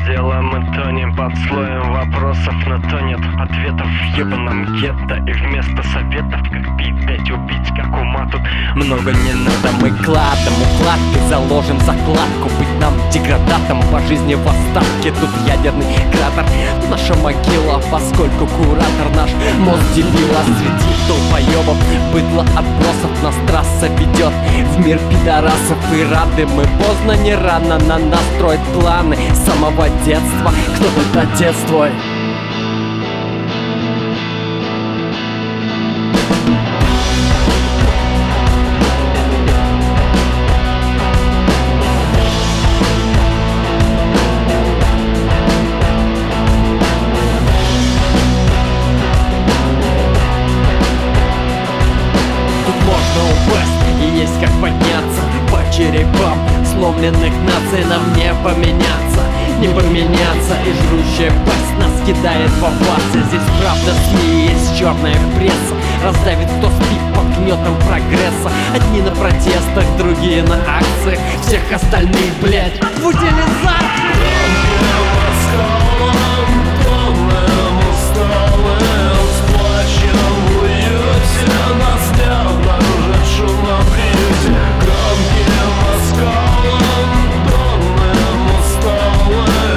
дела мы тонем под слоем вопросов, но то нет ответов в ебаном гетто. И вместо советов, как пить, дать, убить, как ума тут много не надо. Мы кладом, укладкой заложим закладку, быть нам деградатом по жизни в остатке. Тут ядерный кратер, наша могила, поскольку куратор наш мозг делила. Среди долбоебов, быдло отбросов нас трасса ведет в мир пидорасов. И рады мы поздно, не рано на нас строить планы с самого детства. Кто-то отец твой. И есть как подняться по черепам сломленных наций. Нам не поменяться, не поменяться. И жрущая пасть нас кидает в опасы. Здесь правда СМИ, есть черная пресса. Раздавит, кто спит под гнетом прогресса. Одни на протестах, другие на акциях. Всех остальных, блять, в утилизации.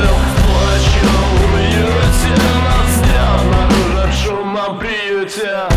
Yeah.